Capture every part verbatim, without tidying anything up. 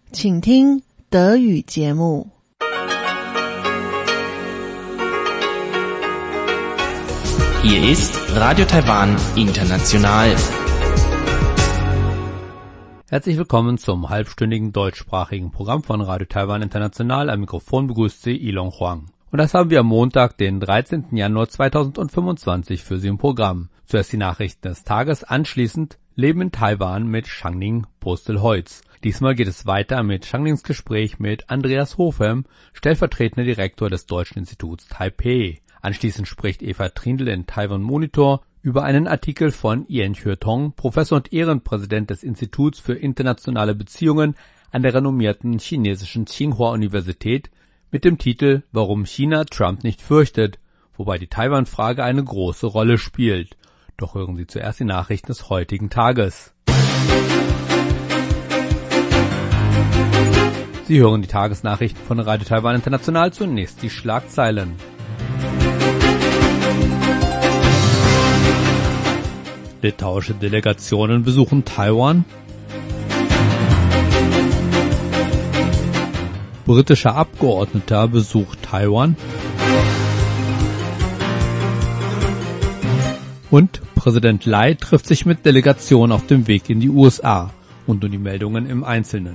请听德语节目。 Hier ist Radio Taiwan International. Herzlich willkommen zum halbstündigen deutschsprachigen Programm von Radio Taiwan International. Am Mikrofon begrüßt Sie Ilon Huang. Und das haben wir am Montag, den dreizehnten Januar zweitausendfünfundzwanzig für Sie im Programm. Zuerst die Nachrichten des Tages, anschließend Leben in Taiwan mit Shangning Postelholz. Diesmal geht es weiter mit Shangnings Gespräch mit Andreas Hofem, stellvertretender Direktor des Deutschen Instituts Taipei. Anschließend spricht Eva Trindl in Taiwan Monitor über einen Artikel von Yen Xuetong, Professor und Ehrenpräsident des Instituts für internationale Beziehungen an der renommierten chinesischen Tsinghua-Universität, mit dem Titel »Warum China Trump nicht fürchtet«, wobei die Taiwan-Frage eine große Rolle spielt. Doch hören Sie zuerst die Nachrichten des heutigen Tages. Sie hören die Tagesnachrichten von Radio Taiwan International, zunächst die Schlagzeilen. Litauische Delegationen besuchen Taiwan. Britischer Abgeordneter besucht Taiwan. Und Präsident Lai trifft sich mit Delegationen auf dem Weg in die U S A. Und nun die Meldungen im Einzelnen.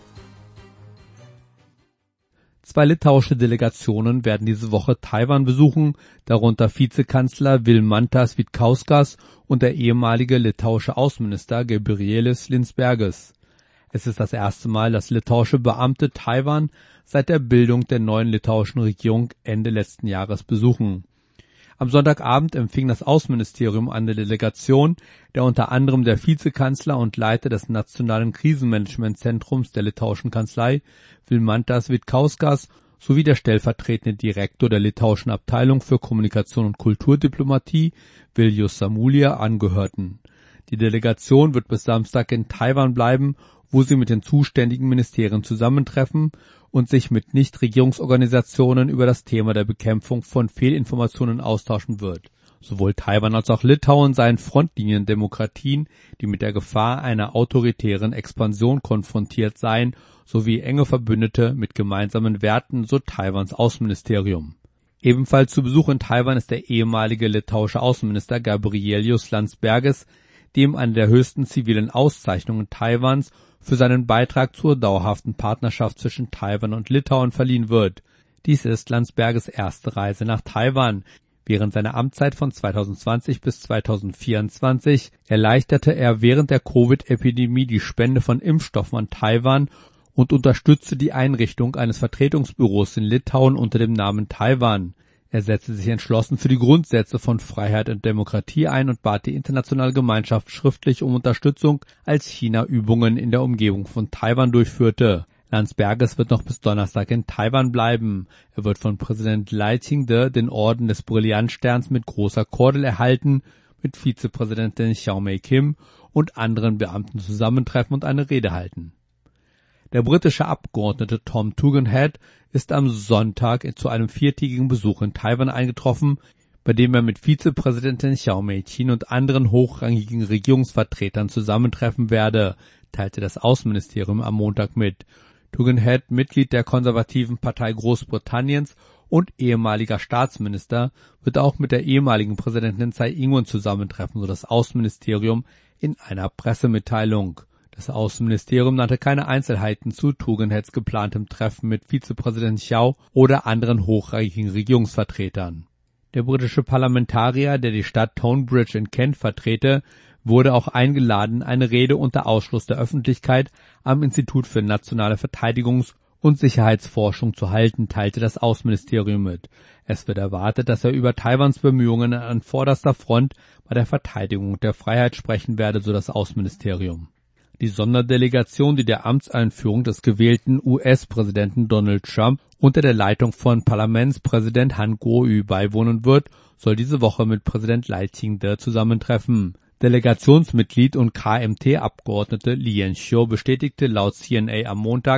Zwei litauische Delegationen werden diese Woche Taiwan besuchen, darunter Vizekanzler Vilmantas Vitkauskas und der ehemalige litauische Außenminister Gabrielius Linsbergis. Es ist das erste Mal, dass litauische Beamte Taiwan seit der Bildung der neuen litauischen Regierung Ende letzten Jahres besuchen. Am Sonntagabend empfing das Außenministerium eine Delegation, der unter anderem der Vizekanzler und Leiter des Nationalen Krisenmanagementzentrums der litauischen Kanzlei, Vilmantas Vitkauskas, sowie der stellvertretende Direktor der litauischen Abteilung für Kommunikation und Kulturdiplomatie, Viljus Samulia, angehörten. Die Delegation wird bis Samstag in Taiwan bleiben, wo sie mit den zuständigen Ministerien zusammentreffen und sich mit Nichtregierungsorganisationen über das Thema der Bekämpfung von Fehlinformationen austauschen wird. Sowohl Taiwan als auch Litauen seien Frontliniendemokratien, die mit der Gefahr einer autoritären Expansion konfrontiert seien, sowie enge Verbündete mit gemeinsamen Werten, so Taiwans Außenministerium. Ebenfalls zu Besuch in Taiwan ist der ehemalige litauische Außenminister Gabrielius Linsbergis, dem eine der höchsten zivilen Auszeichnungen Taiwans für seinen Beitrag zur dauerhaften Partnerschaft zwischen Taiwan und Litauen verliehen wird. Dies ist Linsbergis' erste Reise nach Taiwan. Während seiner Amtszeit von zweitausendzwanzig bis zweitausendvierundzwanzig erleichterte er während der Covid-Epidemie die Spende von Impfstoffen an Taiwan und unterstützte die Einrichtung eines Vertretungsbüros in Litauen unter dem Namen Taiwan. Er setzte sich entschlossen für die Grundsätze von Freiheit und Demokratie ein und bat die internationale Gemeinschaft schriftlich um Unterstützung, als China Übungen in der Umgebung von Taiwan durchführte. Linsbergis wird noch bis Donnerstag in Taiwan bleiben. Er wird von Präsident Lai Ching-te den Orden des Brillantsterns mit großer Kordel erhalten, mit Vizepräsidentin Xiao Mei-Kim und anderen Beamten zusammentreffen und eine Rede halten. Der britische Abgeordnete Tom Tugendhat ist am Sonntag zu einem viertägigen Besuch in Taiwan eingetroffen, bei dem er mit Vizepräsidentin Xiao Mei-Chin und anderen hochrangigen Regierungsvertretern zusammentreffen werde, teilte das Außenministerium am Montag mit. Tugendhat, Mitglied der konservativen Partei Großbritanniens und ehemaliger Staatsminister, wird auch mit der ehemaligen Präsidentin Tsai Ing-wen zusammentreffen, so das Außenministerium in einer Pressemitteilung. Das Außenministerium nannte keine Einzelheiten zu Tugendhats geplantem Treffen mit Vizepräsident Xiao oder anderen hochrangigen Regierungsvertretern. Der britische Parlamentarier, der die Stadt Tonbridge in Kent vertrete, wurde auch eingeladen, eine Rede unter Ausschluss der Öffentlichkeit am Institut für nationale Verteidigungs- und Sicherheitsforschung zu halten, teilte das Außenministerium mit. Es wird erwartet, dass er über Taiwans Bemühungen an vorderster Front bei der Verteidigung der Freiheit sprechen werde, so das Außenministerium. Die Sonderdelegation, die der Amtseinführung des gewählten U S-Präsidenten Donald Trump unter der Leitung von Parlamentspräsident Han Kuo-yu beiwohnen wird, soll diese Woche mit Präsident Lai Ching-te zusammentreffen. Delegationsmitglied und K M T-Abgeordnete Li Yanxiu bestätigte laut C N A am Montag,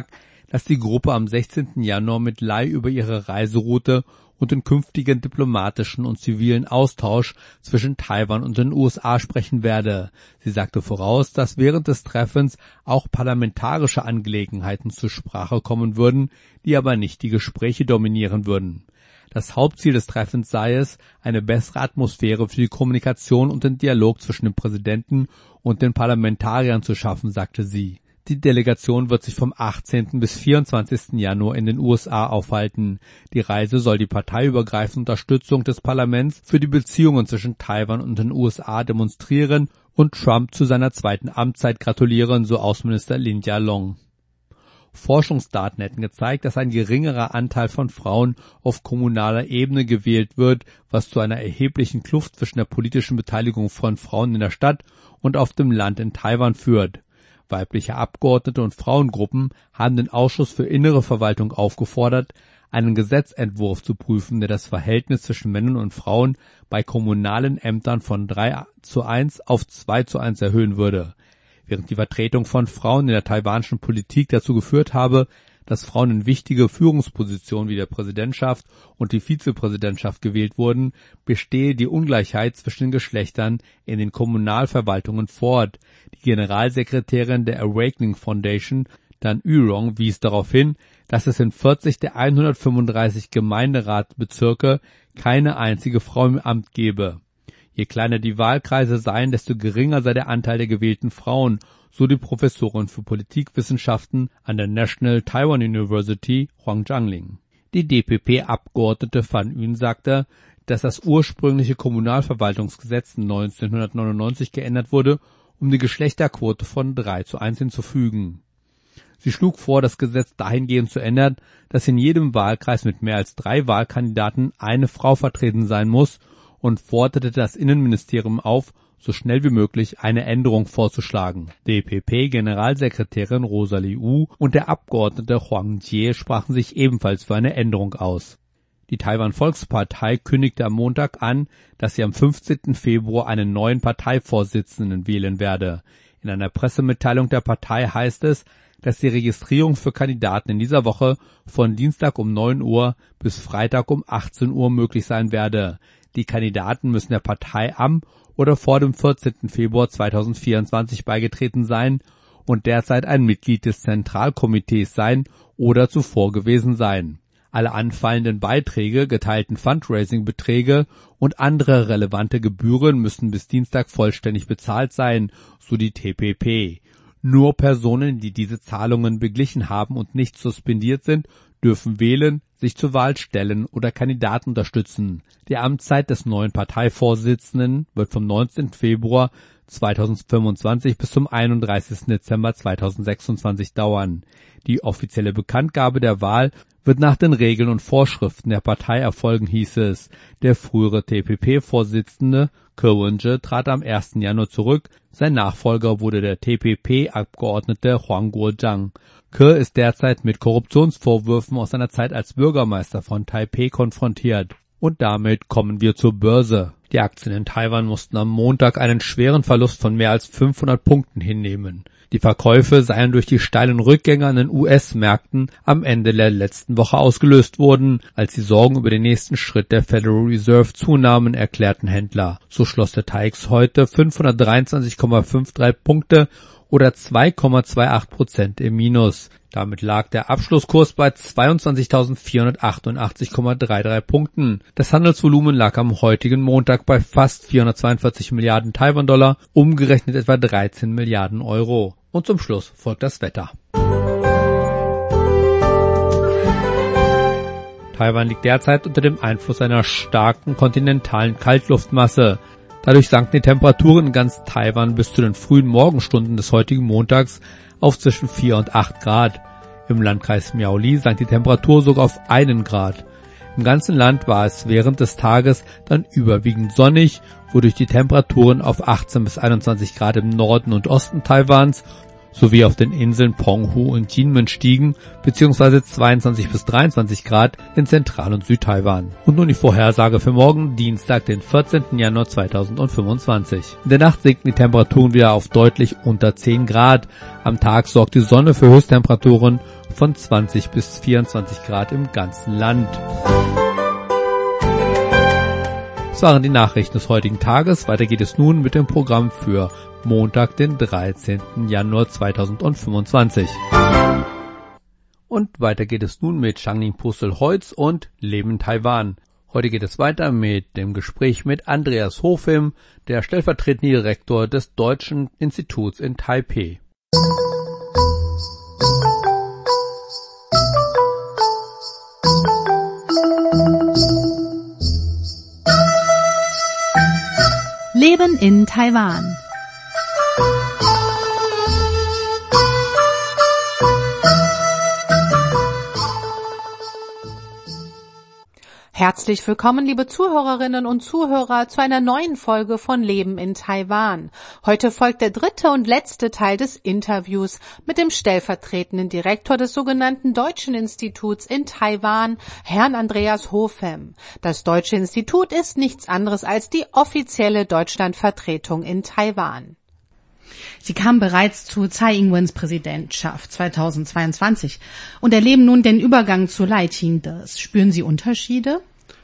dass die Gruppe am sechzehnten Januar mit Lai über ihre Reiseroute und den künftigen diplomatischen und zivilen Austausch zwischen Taiwan und den U S A sprechen werde. Sie sagte voraus, dass während des Treffens auch parlamentarische Angelegenheiten zur Sprache kommen würden, die aber nicht die Gespräche dominieren würden. Das Hauptziel des Treffens sei es, eine bessere Atmosphäre für die Kommunikation und den Dialog zwischen dem Präsidenten und den Parlamentariern zu schaffen, sagte sie. Die Delegation wird sich vom achtzehnten bis vierundzwanzigsten Januar in den U S A aufhalten. Die Reise soll die parteiübergreifende Unterstützung des Parlaments für die Beziehungen zwischen Taiwan und den U S A demonstrieren und Trump zu seiner zweiten Amtszeit gratulieren, so Außenminister Lin Jialong. Forschungsdaten hätten gezeigt, dass ein geringerer Anteil von Frauen auf kommunaler Ebene gewählt wird, was zu einer erheblichen Kluft zwischen der politischen Beteiligung von Frauen in der Stadt und auf dem Land in Taiwan führt. Weibliche Abgeordnete und Frauengruppen haben den Ausschuss für innere Verwaltung aufgefordert, einen Gesetzentwurf zu prüfen, der das Verhältnis zwischen Männern und Frauen bei kommunalen Ämtern von drei zu eins auf zwei zu eins erhöhen würde. Während die Vertretung von Frauen in der taiwanischen Politik dazu geführt habe, dass Frauen in wichtige Führungspositionen wie der Präsidentschaft und die Vizepräsidentschaft gewählt wurden, bestehe die Ungleichheit zwischen den Geschlechtern in den Kommunalverwaltungen fort. Die Generalsekretärin der Awakening Foundation, Dan Yurong, wies darauf hin, dass es in vierzig der hundertfünfunddreißig Gemeinderatbezirke keine einzige Frau im Amt gebe. Je kleiner die Wahlkreise seien, desto geringer sei der Anteil der gewählten Frauen, so die Professorin für Politikwissenschaften an der National Taiwan University, Huang Zhangling. Die D P P-Abgeordnete Fan Yun sagte, dass das ursprüngliche Kommunalverwaltungsgesetz neunzehnhundertneunundneunzig geändert wurde, um die Geschlechterquote von drei zu eins hinzufügen. Sie schlug vor, das Gesetz dahingehend zu ändern, dass in jedem Wahlkreis mit mehr als drei Wahlkandidaten eine Frau vertreten sein muss und forderte das Innenministerium auf, so schnell wie möglich eine Änderung vorzuschlagen. D P P-Generalsekretärin Rosalie Wu und der Abgeordnete Huang Jie sprachen sich ebenfalls für eine Änderung aus. Die Taiwan-Volkspartei kündigte am Montag an, dass sie am fünfzehnten Februar einen neuen Parteivorsitzenden wählen werde. In einer Pressemitteilung der Partei heißt es, dass die Registrierung für Kandidaten in dieser Woche von Dienstag um neun Uhr bis Freitag um achtzehn Uhr möglich sein werde. Die Kandidaten müssen der Partei am oder vor dem vierzehnten Februar zweitausendvierundzwanzig beigetreten sein und derzeit ein Mitglied des Zentralkomitees sein oder zuvor gewesen sein. Alle anfallenden Beiträge, geteilten Fundraising-Beträge und andere relevante Gebühren müssen bis Dienstag vollständig bezahlt sein, so die T P P. Nur Personen, die diese Zahlungen beglichen haben und nicht suspendiert sind, dürfen wählen, sich zur Wahl stellen oder Kandidaten unterstützen. Die Amtszeit des neuen Parteivorsitzenden wird vom neunzehnten Februar zweitausendfünfundzwanzig bis zum einunddreißigsten Dezember zweitausendsechsundzwanzig dauern. Die offizielle Bekanntgabe der Wahl wird nach den Regeln und Vorschriften der Partei erfolgen, hieß es. Der frühere T P P-Vorsitzende Ke Wen-je trat am ersten Januar zurück. Sein Nachfolger wurde der T P P-Abgeordnete Huang Guozhang. Ke ist derzeit mit Korruptionsvorwürfen aus seiner Zeit als Bürgermeister von Taipeh konfrontiert. Und damit kommen wir zur Börse. Die Aktien in Taiwan mussten am Montag einen schweren Verlust von mehr als fünfhundert Punkten hinnehmen. Die Verkäufe seien durch die steilen Rückgänge an den U S-Märkten am Ende der letzten Woche ausgelöst worden, als die Sorgen über den nächsten Schritt der Federal Reserve zunahmen, erklärten Händler. So schloss der T A I X heute fünfhundertdreiundzwanzig Komma dreiundfünfzig Punkte oder zwei Komma achtundzwanzig Prozent im Minus. Damit lag der Abschlusskurs bei zweiundzwanzigtausendvierhundertachtundachtzig Komma dreiunddreißig Punkten. Das Handelsvolumen lag am heutigen Montag bei fast vierhundertzweiundvierzig Milliarden Taiwan-Dollar, umgerechnet etwa dreizehn Milliarden Euro. Und zum Schluss folgt das Wetter. Taiwan liegt derzeit unter dem Einfluss einer starken kontinentalen Kaltluftmasse. Dadurch sanken die Temperaturen in ganz Taiwan bis zu den frühen Morgenstunden des heutigen Montags auf zwischen vier und acht Grad. Im Landkreis Miaoli sank die Temperatur sogar auf einen Grad. Im ganzen Land war es während des Tages dann überwiegend sonnig, wodurch die Temperaturen auf achtzehn bis einundzwanzig Grad im Norden und Osten Taiwans sowie auf den Inseln Penghu und Jinmen stiegen, beziehungsweise zweiundzwanzig bis dreiundzwanzig Grad in Zentral- und Südtaiwan. Und nun die Vorhersage für morgen, Dienstag, den vierzehnten Januar zweitausendfünfundzwanzig. In der Nacht sinken die Temperaturen wieder auf deutlich unter zehn Grad. Am Tag sorgt die Sonne für Höchsttemperaturen von zwanzig bis vierundzwanzig Grad im ganzen Land. Das waren die Nachrichten des heutigen Tages. Weiter geht es nun mit dem Programm für Montag, den dreizehnten Januar zweitausendfünfundzwanzig. Und weiter geht es nun mit Changning Pustel Heutz und Leben Taiwan. Heute geht es weiter mit dem Gespräch mit Andreas Hofim, der stellvertretende Direktor des Deutschen Instituts in Taipeh. Leben in Taiwan. Herzlich willkommen, liebe Zuhörerinnen und Zuhörer, zu einer neuen Folge von Leben in Taiwan. Heute folgt der dritte und letzte Teil des Interviews mit dem stellvertretenden Direktor des sogenannten Deutschen Instituts in Taiwan, Herrn Andreas Hofim. Das Deutsche Institut ist nichts anderes als die offizielle Deutschlandvertretung in Taiwan. Sie kamen bereits zu Tsai Ing-wens Präsidentschaft zweitausendzweiundzwanzig und erleben nun den Übergang zu Lai Ching-des. Spüren Sie Unterschiede?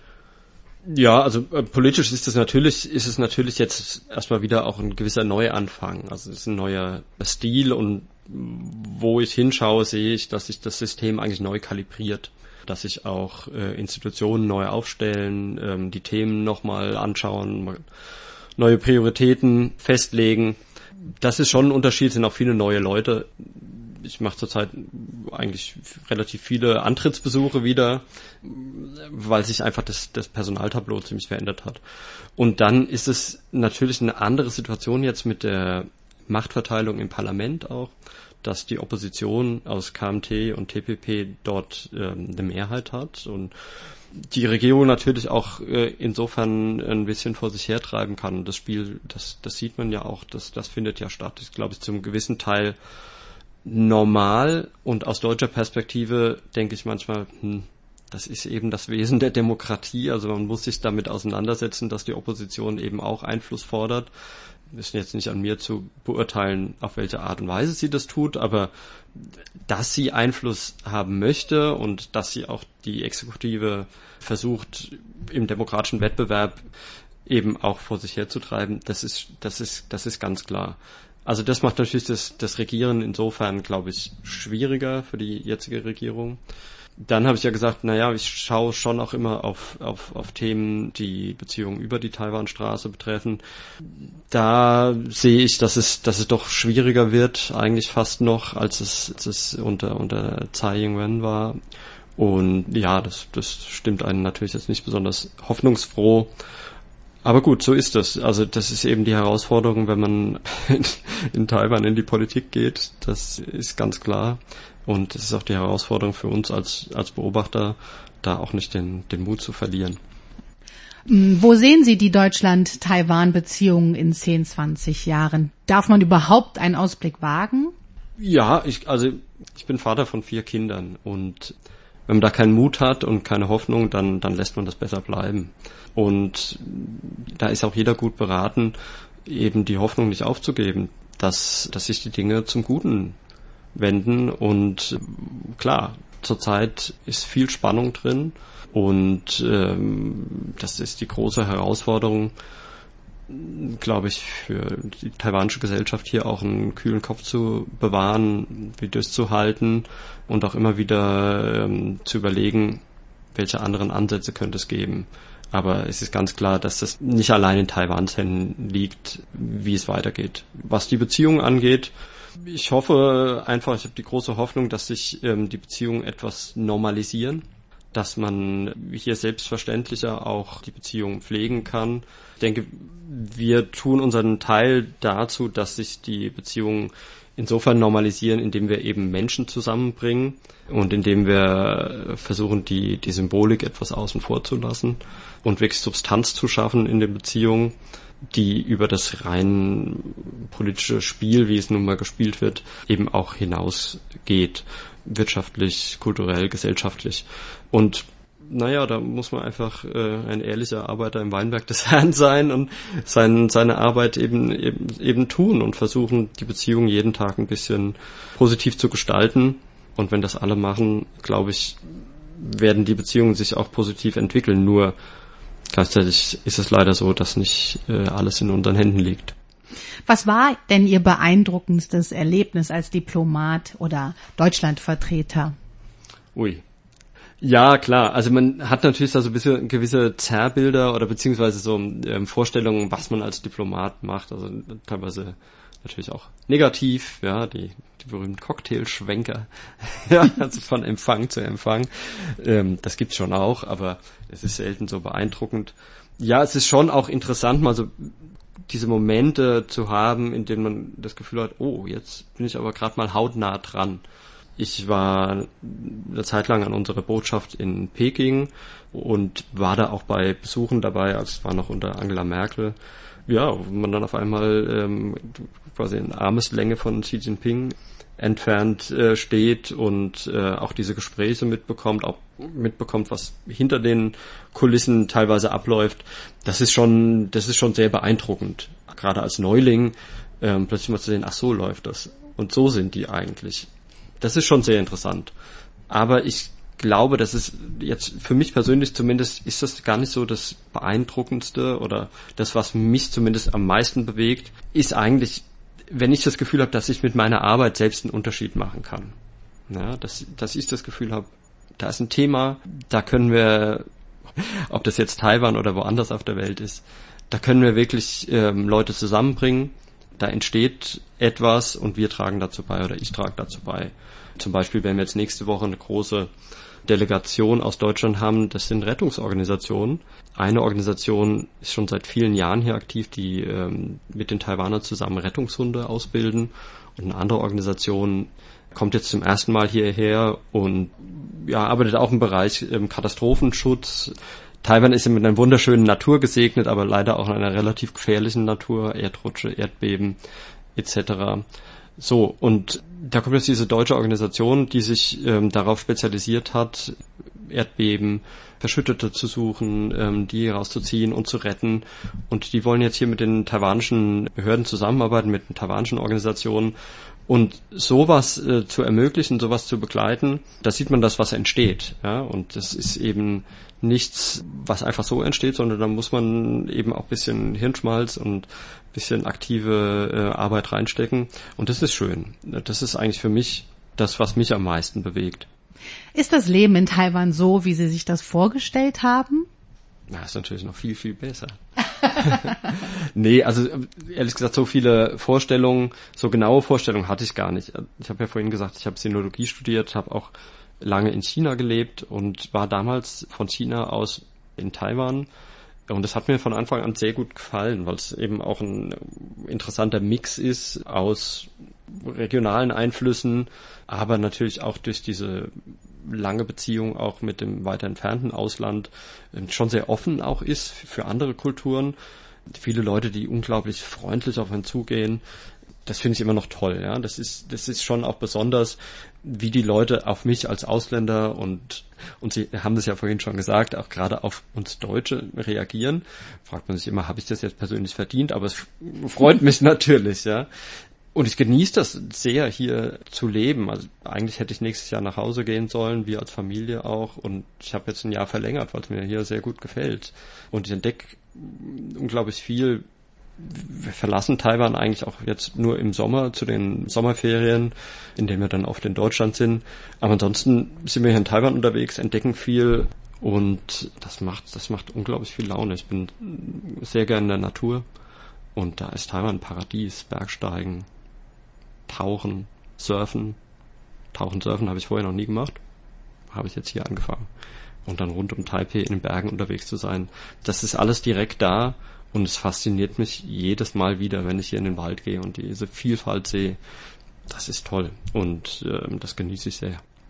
Ja, also äh, politisch ist es natürlich, ist es natürlich jetzt erstmal wieder auch ein gewisser Neuanfang. Also es ist ein neuer Stil und wo ich hinschaue, sehe ich, dass sich das System eigentlich neu kalibriert. Dass sich auch äh, Institutionen neu aufstellen, ähm, die Themen nochmal anschauen, neue Prioritäten festlegen. Das ist schon ein Unterschied, sind auch viele neue Leute. Ich mache zurzeit eigentlich relativ viele Antrittsbesuche wieder, weil sich einfach das, das Personaltableau ziemlich verändert hat. Und dann ist es natürlich eine andere Situation jetzt mit der Machtverteilung im Parlament auch, dass die Opposition aus K M T und T P P dort ähm, eine Mehrheit hat und die Regierung natürlich auch äh, insofern ein bisschen vor sich hertreiben kann. Das Spiel, das, das sieht man ja auch, das, das findet ja statt. Ist, glaube ich, zum gewissen Teil normal und aus deutscher Perspektive denke ich manchmal, hm, das ist eben das Wesen der Demokratie. Also man muss sich damit auseinandersetzen, dass die Opposition eben auch Einfluss fordert. Ist jetzt nicht an mir zu beurteilen, auf welche Art und Weise sie das tut, aber dass sie Einfluss haben möchte und dass sie auch die Exekutive versucht, im demokratischen Wettbewerb eben auch vor sich herzutreiben, das ist, das ist, das ist ganz klar. Also das macht natürlich das, das Regieren insofern, glaube ich, schwieriger für die jetzige Regierung. Dann habe ich ja gesagt, naja, ich schaue schon auch immer auf, auf, auf Themen, die Beziehungen über die Taiwanstraße betreffen. Da sehe ich, dass es, dass es doch schwieriger wird, eigentlich fast noch, als es, als es unter, unter Tsai Ing-wen war. Und ja, das, das stimmt einen natürlich jetzt nicht besonders hoffnungsfroh. Aber gut, so ist das. Also das ist eben die Herausforderung, wenn man in, in Taiwan in die Politik geht. Das ist ganz klar. Und es ist auch die Herausforderung für uns als, als Beobachter, da auch nicht den, den Mut zu verlieren. Wo sehen Sie die Deutschland-Taiwan-Beziehungen in zehn, zwanzig Jahren? Darf man überhaupt einen Ausblick wagen? Ja, ich, also ich bin Vater von vier Kindern und wenn man da keinen Mut hat und keine Hoffnung, dann, dann lässt man das besser bleiben. Und da ist auch jeder gut beraten, eben die Hoffnung nicht aufzugeben, dass, dass sich die Dinge zum Guten wenden. Und klar, zurzeit ist viel Spannung drin und ähm, das ist die große Herausforderung, glaube ich, für die taiwanische Gesellschaft hier auch einen kühlen Kopf zu bewahren, wie durchzuhalten und auch immer wieder ähm, zu überlegen, welche anderen Ansätze könnte es geben. Aber es ist ganz klar, dass das nicht allein in Taiwans Händen liegt, wie es weitergeht. Was die Beziehungen angeht, ich hoffe einfach, ich habe die große Hoffnung, dass sich ähm, die Beziehungen etwas normalisieren, dass man hier selbstverständlicher auch die Beziehungen pflegen kann. Ich denke, wir tun unseren Teil dazu, dass sich die Beziehungen insofern normalisieren, indem wir eben Menschen zusammenbringen und indem wir versuchen, die, die Symbolik etwas außen vor zu lassen und wirklich Substanz zu schaffen in den Beziehungen. die über das rein politische Spiel, wie es nun mal gespielt wird, eben auch hinausgeht. Wirtschaftlich, kulturell, gesellschaftlich. Und naja, da muss man einfach äh, ein ehrlicher Arbeiter im Weinberg des Herrn sein und sein, seine Arbeit eben, eben eben tun und versuchen, die Beziehung jeden Tag ein bisschen positiv zu gestalten. Und wenn das alle machen, glaube ich, werden die Beziehungen sich auch positiv entwickeln. Nur gleichzeitig ist es leider so, dass nicht äh, alles in unseren Händen liegt. Was war denn Ihr beeindruckendstes Erlebnis als Diplomat oder Deutschlandvertreter? Ui. Ja, klar. Also man hat natürlich da so ein bisschen gewisse Zerrbilder oder beziehungsweise so ähm, Vorstellungen, was man als Diplomat macht. Also teilweise natürlich auch negativ, ja, die, die berühmten Cocktailschwenker, ja, also von Empfang zu Empfang. Ähm, das gibt's schon auch, aber es ist selten so beeindruckend. Ja, es ist schon auch interessant, mal so diese Momente zu haben, in denen man das Gefühl hat, oh, jetzt bin ich aber gerade mal hautnah dran. Ich war eine Zeit lang an unserer Botschaft in Peking und war da auch bei Besuchen dabei, als es war noch unter Angela Merkel. Ja, wo man dann auf einmal ähm, quasi in Armeslänge von Xi Jinping entfernt äh, steht und äh, auch diese Gespräche mitbekommt, auch mitbekommt, was hinter den Kulissen teilweise abläuft. Das ist schon, das ist schon sehr beeindruckend. Gerade als Neuling ähm, plötzlich mal zu sehen, ach so läuft das. Und so sind die eigentlich. Das ist schon sehr interessant. Aber ich glaube, das ist jetzt für mich persönlich zumindest, ist das gar nicht so das Beeindruckendste oder das, was mich zumindest am meisten bewegt, ist eigentlich, wenn ich das Gefühl habe, dass ich mit meiner Arbeit selbst einen Unterschied machen kann. Ja, dass, dass ich das Gefühl habe, da ist ein Thema, da können wir, ob das jetzt Taiwan oder woanders auf der Welt ist, da können wir wirklich ähm, Leute zusammenbringen, da entsteht etwas und wir tragen dazu bei oder ich trage dazu bei. Zum Beispiel, wenn wir jetzt nächste Woche eine große Delegation aus Deutschland haben, das sind Rettungsorganisationen. Eine Organisation ist schon seit vielen Jahren hier aktiv, die ähm, mit den Taiwanern zusammen Rettungshunde ausbilden. Und eine andere Organisation kommt jetzt zum ersten Mal hierher und ja, arbeitet auch im Bereich ähm, Katastrophenschutz. Taiwan ist ja mit einer wunderschönen Natur gesegnet, aber leider auch in einer relativ gefährlichen Natur, Erdrutsche, Erdbeben et cetera. So, und da kommt jetzt diese deutsche Organisation, die sich ähm, darauf spezialisiert hat, Erdbeben, Verschüttete zu suchen, ähm, die rauszuziehen und zu retten. Und die wollen jetzt hier mit den taiwanischen Behörden zusammenarbeiten, mit den taiwanischen Organisationen. Und sowas äh, zu ermöglichen, sowas zu begleiten, da sieht man das, was entsteht. Ja? Und das ist eben nichts, was einfach so entsteht, sondern da muss man eben auch ein bisschen Hirnschmalz und ein bisschen aktive äh, Arbeit reinstecken. Und das ist schön. Das ist eigentlich für mich das, was mich am meisten bewegt. Ist das Leben in Taiwan so, wie Sie sich das vorgestellt haben? Na, ist natürlich noch viel, viel besser. Nee, also ehrlich gesagt, so viele Vorstellungen, so genaue Vorstellungen hatte ich gar nicht. Ich habe ja vorhin gesagt, ich habe Sinologie studiert, habe auch lange in China gelebt und war damals von China aus in Taiwan. Und das hat mir von Anfang an sehr gut gefallen, weil es eben auch ein interessanter Mix ist aus regionalen Einflüssen, aber natürlich auch durch diese lange Beziehung auch mit dem weiter entfernten Ausland schon sehr offen auch ist für andere Kulturen. Viele Leute, die unglaublich freundlich auf einen zugehen, das finde ich immer noch toll. Ja, das ist das ist schon auch besonders, wie die Leute auf mich als Ausländer und und Sie haben das ja vorhin schon gesagt, auch gerade auf uns Deutsche reagieren. Fragt man sich immer, habe ich das jetzt persönlich verdient? Aber es freut mich natürlich, ja. Und ich genieße das sehr, hier zu leben. Also eigentlich hätte ich nächstes Jahr nach Hause gehen sollen, wir als Familie auch. Und ich habe jetzt ein Jahr verlängert, weil es mir hier sehr gut gefällt. Und ich entdecke unglaublich viel. Wir verlassen Taiwan eigentlich auch jetzt nur im Sommer zu den Sommerferien, in denen wir dann oft in Deutschland sind. Aber ansonsten sind wir hier in Taiwan unterwegs, entdecken viel und das macht, das macht unglaublich viel Laune. Ich bin sehr gerne in der Natur und da ist Taiwan ein Paradies. Bergsteigen, Tauchen, Surfen. Tauchen, Surfen habe ich vorher noch nie gemacht. Habe ich jetzt hier angefangen. Und dann rund um Taipei in den Bergen unterwegs zu sein. Das ist alles direkt da. Und es fasziniert mich jedes Mal wieder, wenn ich hier in den Wald gehe und diese Vielfalt sehe. Das ist toll und äh, das genieße ich sehr.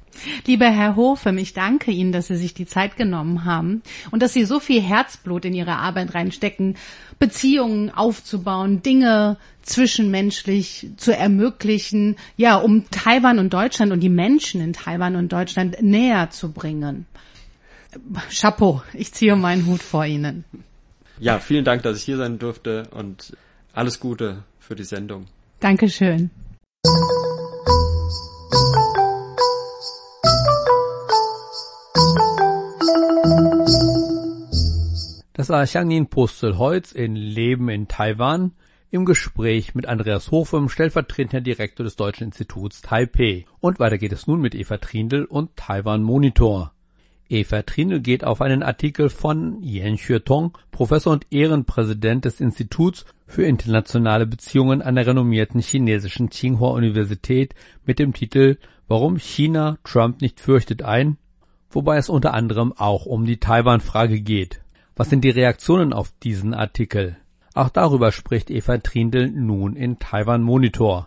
Lieber Herr Hofem, ich danke Ihnen, dass Sie sich die Zeit genommen haben und dass Sie so viel Herzblut in Ihre Arbeit reinstecken, Beziehungen aufzubauen, Dinge zwischenmenschlich zu ermöglichen, ja, um Taiwan und Deutschland und die Menschen in Taiwan und Deutschland näher zu bringen. Chapeau, ich ziehe meinen Hut vor Ihnen. Ja, vielen Dank, dass ich hier sein durfte und alles Gute für die Sendung. Dankeschön. Das war Xiangnin Postel-Heutz in Leben in Taiwan im Gespräch mit Andreas Hofem, stellvertretender Direktor des Deutschen Instituts Taipei. Und weiter geht es nun mit Eva Trindl und Taiwan Monitor. Eva Trindl geht auf einen Artikel von Yan Xuetong, Professor und Ehrenpräsident des Instituts für internationale Beziehungen an der renommierten chinesischen Tsinghua-Universität mit dem Titel »Warum China Trump nicht fürchtet« ein, wobei es unter anderem auch um die Taiwan-Frage geht. Was sind die Reaktionen auf diesen Artikel? Auch darüber spricht Eva Trindl nun in Taiwan Monitor.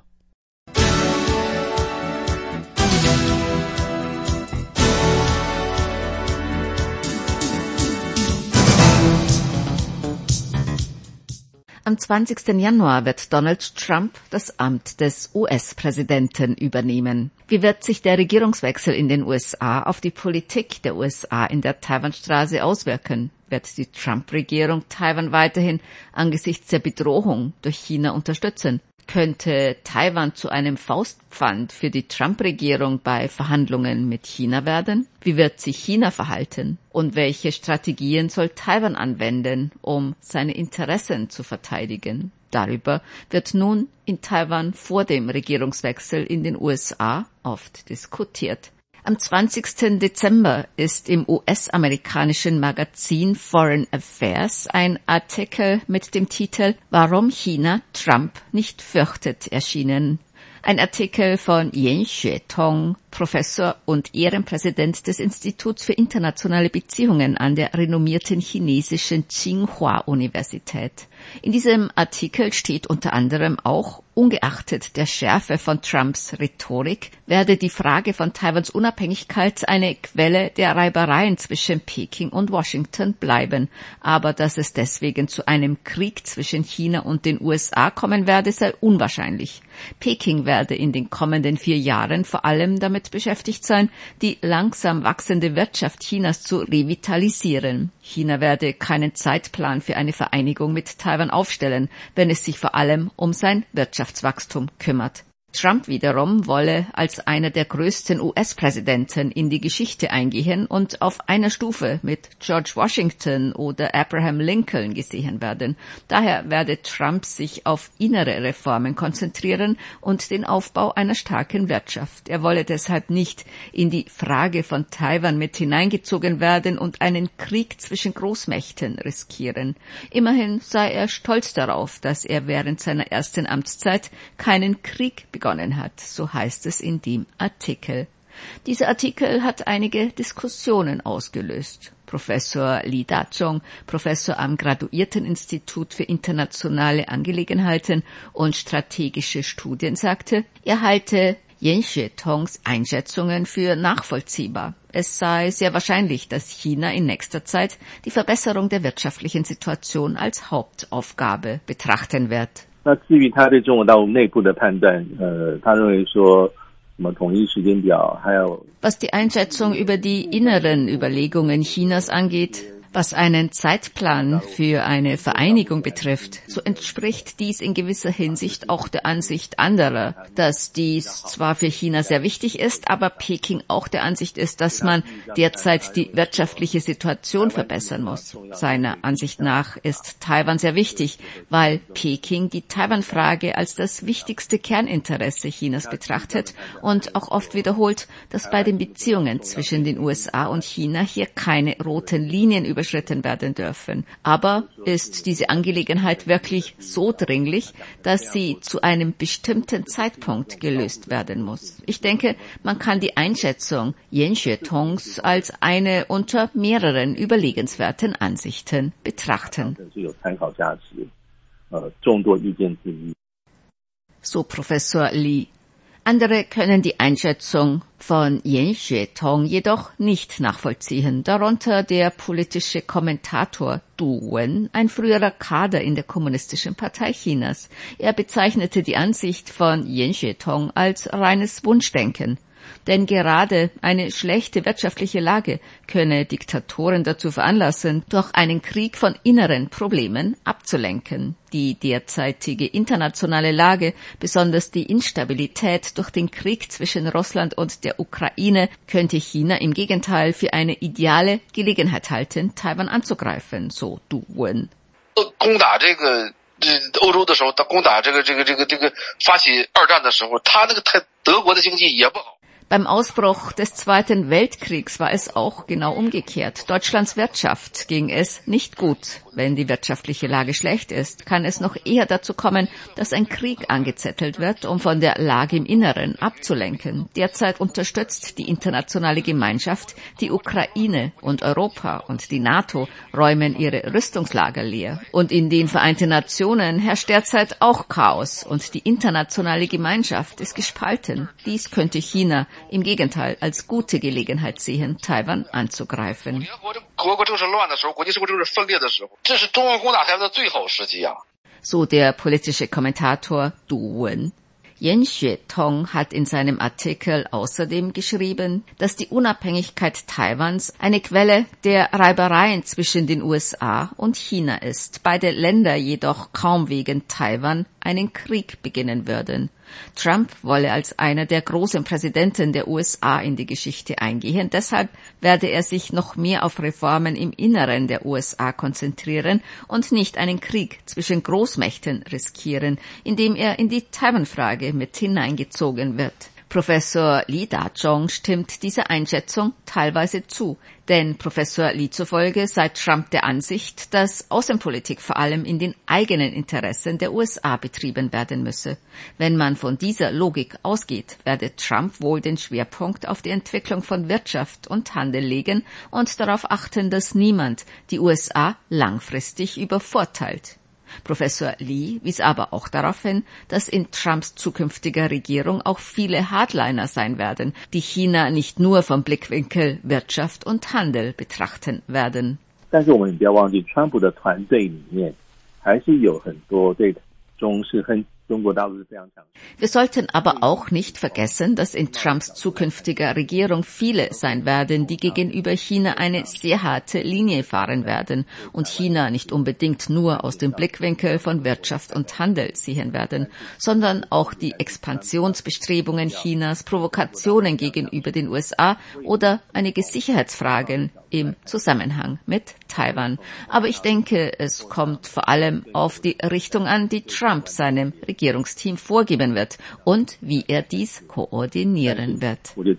Am zwanzigsten Januar wird Donald Trump das Amt des U S-Präsidenten übernehmen. Wie wird sich der Regierungswechsel in den U S A auf die Politik der U S A in der Taiwanstraße auswirken? Wird die Trump-Regierung Taiwan weiterhin angesichts der Bedrohung durch China unterstützen? Könnte Taiwan zu einem Faustpfand für die Trump-Regierung bei Verhandlungen mit China werden? Wie wird sich China verhalten? Und welche Strategien soll Taiwan anwenden, um seine Interessen zu verteidigen? Darüber wird nun in Taiwan vor dem Regierungswechsel in den U S A oft diskutiert. Am zwanzigsten Dezember ist im U S-amerikanischen Magazin Foreign Affairs ein Artikel mit dem Titel »Warum China Trump nicht fürchtet« erschienen. Ein Artikel von Yan Xuetong, Professor und Ehrenpräsident des Instituts für internationale Beziehungen an der renommierten chinesischen Tsinghua-Universität. In diesem Artikel steht unter anderem auch, ungeachtet der Schärfe von Trumps Rhetorik, werde die Frage von Taiwans Unabhängigkeit eine Quelle der Reibereien zwischen Peking und Washington bleiben, aber dass es deswegen zu einem Krieg zwischen China und den U S A kommen werde, sei unwahrscheinlich. Peking werde in den kommenden vier Jahren vor allem damit beschäftigt sein, die langsam wachsende Wirtschaft Chinas zu revitalisieren. China werde keinen Zeitplan für eine Vereinigung mit Taiwan aufstellen, wenn es sich vor allem um sein Wirtschaftswachstum kümmert. Trump wiederum wolle als einer der größten U S-Präsidenten in die Geschichte eingehen und auf einer Stufe mit George Washington oder Abraham Lincoln gesehen werden. Daher werde Trump sich auf innere Reformen konzentrieren und den Aufbau einer starken Wirtschaft. Er wolle deshalb nicht in die Frage von Taiwan mit hineingezogen werden und einen Krieg zwischen Großmächten riskieren. Immerhin sei er stolz darauf, dass er während seiner ersten Amtszeit keinen Krieg begonnen hat, so heißt es in dem Artikel. Dieser Artikel hat einige Diskussionen ausgelöst. Professor Li Dazhong, Professor am Graduierteninstitut für internationale Angelegenheiten und strategische Studien, sagte, er halte Yan Xuetongs Einschätzungen für nachvollziehbar. Es sei sehr wahrscheinlich, dass China in nächster Zeit die Verbesserung der wirtschaftlichen Situation als Hauptaufgabe betrachten wird. 那至于他对中国大陆内部的判断，呃，他认为说什么统一时间表，还有 Was die Einschätzung über die inneren Überlegungen Chinas angeht, was einen Zeitplan für eine Vereinigung betrifft, so entspricht dies in gewisser Hinsicht auch der Ansicht anderer, dass dies zwar für China sehr wichtig ist, aber Peking auch der Ansicht ist, dass man derzeit die wirtschaftliche Situation verbessern muss. Seiner Ansicht nach ist Taiwan sehr wichtig, weil Peking die Taiwan-Frage als das wichtigste Kerninteresse Chinas betrachtet und auch oft wiederholt, dass bei den Beziehungen zwischen den U S A und China hier keine roten Linien über überschritten werden dürfen. Aber ist diese Angelegenheit wirklich so dringlich, dass sie zu einem bestimmten Zeitpunkt gelöst werden muss? Ich denke, man kann die Einschätzung Yan Xuetongs als eine unter mehreren überlegenswerten Ansichten betrachten. So Professor Li. Andere können die Einschätzung von Yan Xuetong jedoch nicht nachvollziehen, darunter der politische Kommentator Du Wen, ein früherer Kader in der Kommunistischen Partei Chinas. Er bezeichnete die Ansicht von Yan Xuetong als reines Wunschdenken. Denn gerade eine schlechte wirtschaftliche Lage könne Diktatoren dazu veranlassen, durch einen Krieg von inneren Problemen abzulenken. Die derzeitige internationale Lage, besonders die Instabilität durch den Krieg zwischen Russland und der Ukraine, könnte China im Gegenteil für eine ideale Gelegenheit halten, Taiwan anzugreifen, so Du Wen. 攻打这个欧洲的时候，攻打这个这个这个这个发起二战的时候，他那个泰德国的经济也不好。 Beim Ausbruch des Zweiten Weltkriegs war es auch genau umgekehrt. Deutschlands Wirtschaft ging es nicht gut. Wenn die wirtschaftliche Lage schlecht ist, kann es noch eher dazu kommen, dass ein Krieg angezettelt wird, um von der Lage im Inneren abzulenken. Derzeit unterstützt die internationale Gemeinschaft die Ukraine, und Europa und die NATO räumen ihre Rüstungslager leer. Und in den Vereinten Nationen herrscht derzeit auch Chaos und die internationale Gemeinschaft ist gespalten. Dies könnte China im Gegenteil als gute Gelegenheit sehen, Taiwan anzugreifen. So der politische Kommentator Du Wen. Yan Xuetong hat in seinem Artikel außerdem geschrieben, dass die Unabhängigkeit Taiwans eine Quelle der Reibereien zwischen den U S A und China ist, beide Länder jedoch kaum wegen Taiwan einen Krieg beginnen würden. Trump wolle als einer der großen Präsidenten der U S A in die Geschichte eingehen, deshalb werde er sich noch mehr auf Reformen im Inneren der U S A konzentrieren und nicht einen Krieg zwischen Großmächten riskieren, indem er in die Taiwan-Frage mit hineingezogen wird. Professor Li Da-Zhong stimmt dieser Einschätzung teilweise zu, denn Professor Li zufolge sei Trump der Ansicht, dass Außenpolitik vor allem in den eigenen Interessen der U S A betrieben werden müsse. Wenn man von dieser Logik ausgeht, werde Trump wohl den Schwerpunkt auf die Entwicklung von Wirtschaft und Handel legen und darauf achten, dass niemand die U S A langfristig übervorteilt. Professor Li wies aber auch darauf hin, dass in Trumps zukünftiger Regierung auch viele Hardliner sein werden, die China nicht nur vom Blickwinkel Wirtschaft und Handel betrachten werden. 但是我们不要忘记，川普的团队里面还是有很多对中是很 Wir sollten aber auch nicht vergessen, dass in Trumps zukünftiger Regierung viele sein werden, die gegenüber China eine sehr harte Linie fahren werden und China nicht unbedingt nur aus dem Blickwinkel von Wirtschaft und Handel sehen werden, sondern auch die Expansionsbestrebungen Chinas, Provokationen gegenüber den U S A oder einige Sicherheitsfragen im Zusammenhang mit Taiwan. Aber ich denke, es kommt vor allem auf die Richtung an, die Trump seinem Regierungsteam vorgeben wird und wie er dies koordinieren wird.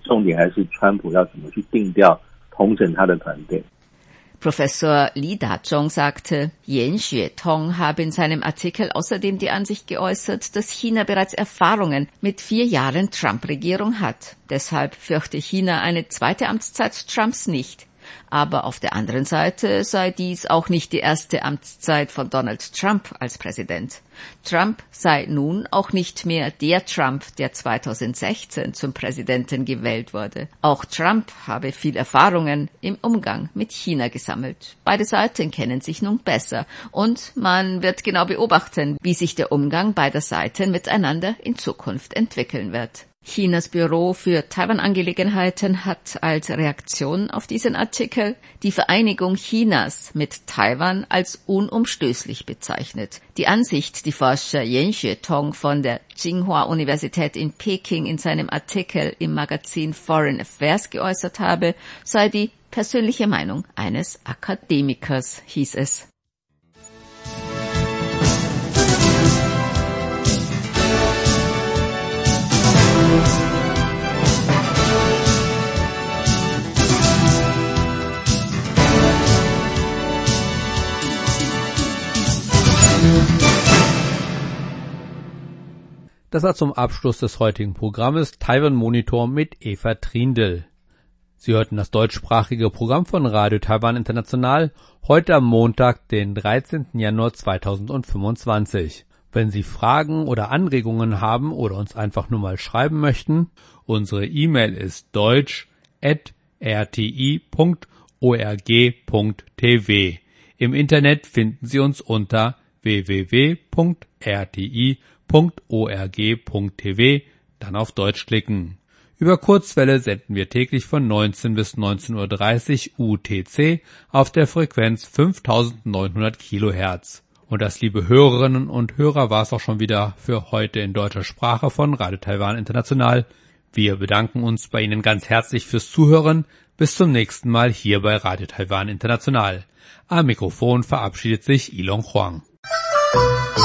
Professor Li Da-Zhong sagte, Yan Xuetong habe in seinem Artikel außerdem die Ansicht geäußert, dass China bereits Erfahrungen mit vier Jahren Trump-Regierung hat. Deshalb fürchte China eine zweite Amtszeit Trumps nicht. Aber auf der anderen Seite sei dies auch nicht die erste Amtszeit von Donald Trump als Präsident. Trump sei nun auch nicht mehr der Trump, der zweitausendsechzehn zum Präsidenten gewählt wurde. Auch Trump habe viel Erfahrungen im Umgang mit China gesammelt. Beide Seiten kennen sich nun besser und man wird genau beobachten, wie sich der Umgang beider Seiten miteinander in Zukunft entwickeln wird. Chinas Büro für Taiwan-Angelegenheiten hat als Reaktion auf diesen Artikel die Vereinigung Chinas mit Taiwan als unumstößlich bezeichnet. Die Ansicht, die Forscher Yan Xuetong von der Tsinghua-Universität in Peking in seinem Artikel im Magazin Foreign Affairs geäußert habe, sei die persönliche Meinung eines Akademikers, hieß es. Das war zum Abschluss des heutigen Programmes Taiwan Monitor mit Eva Trindl. Sie hörten das deutschsprachige Programm von Radio Taiwan International heute am Montag, den dreizehnten Januar zweitausendfünfundzwanzig. Wenn Sie Fragen oder Anregungen haben oder uns einfach nur mal schreiben möchten, unsere E-Mail ist deutsch at r t i punkt org punkt t v. Im Internet finden Sie uns unter w w w punkt r t i punkt org punkt t v, dann auf Deutsch klicken. Über Kurzwelle senden wir täglich von neunzehn bis neunzehn Uhr dreißig U T C auf der Frequenz fünftausendneunhundert Kilohertz. Und das, liebe Hörerinnen und Hörer, war es auch schon wieder für heute in deutscher Sprache von Radio Taiwan International. Wir bedanken uns bei Ihnen ganz herzlich fürs Zuhören. Bis zum nächsten Mal hier bei Radio Taiwan International. Am Mikrofon verabschiedet sich Ilon Huang.